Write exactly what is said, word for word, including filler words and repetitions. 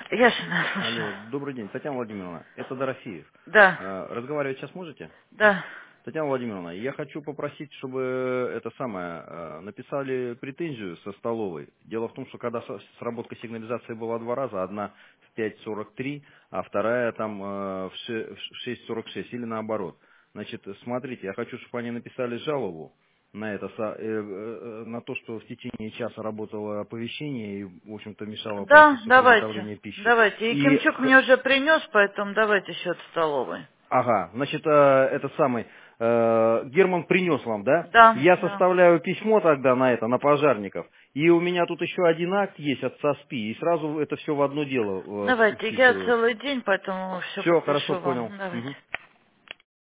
Яшина, Алло, слушаю. добрый день, Татьяна Владимировна, это Дорофеев. Да, Э, Разговаривать сейчас можете? да. Татьяна Владимировна, я хочу попросить, чтобы это самое, э, написали претензию со столовой. Дело в том, что когда со- сработка сигнализации была два раза, одна в пять сорок три, а вторая там э, в ше- в шесть сорок шесть или наоборот. Значит, смотрите, я хочу, чтобы они написали жалобу на это, со- э, э, э, на то, что в течение часа работало оповещение и, в общем-то, мешало Да, процессу давайте. приготовления пищи. Давайте. И И Кимчук мне уже принес, поэтому давайте счет столовой. Ага, значит, э, этот самый, э, Герман принес вам, да? Да, Я да. составляю письмо тогда на это, на пожарников. И у меня тут еще один акт есть от СОСПИ, и сразу это все в одно дело э, в- Давайте. Я вписываю. целый день, поэтому все Все, хорошо, подпишу вам. понял. Давайте. Мгм.